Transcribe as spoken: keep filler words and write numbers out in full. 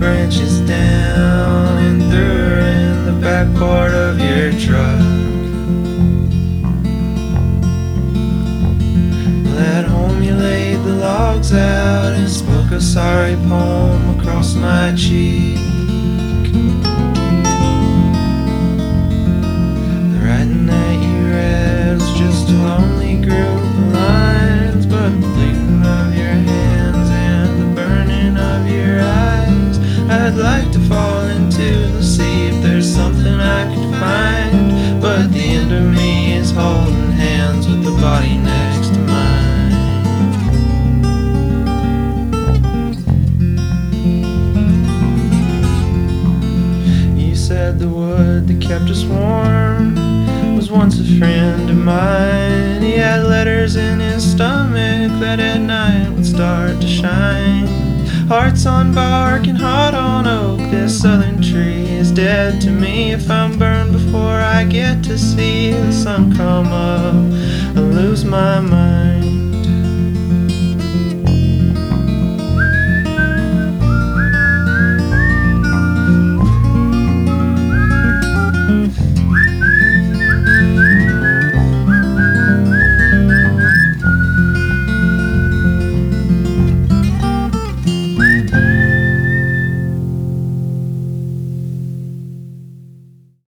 branches down and threw her in the back part of your truck. At home you laid the logs out and spoke a sorry poem across my cheek. The writing that you read was just a lonely group of lines, but the bleeding of your hands and the burning of your eyes, I'd like to fall into the sea if there's something I could find, but the end of me is holding hands with the body next to mine. Said the wood that kept us warm was once a friend of mine. He had letters in his stomach that at night would start to shine. Hearts on bark and hot on oak, this southern tree is dead to me. If I'm burned before I get to see the sun come up, I lose my mind.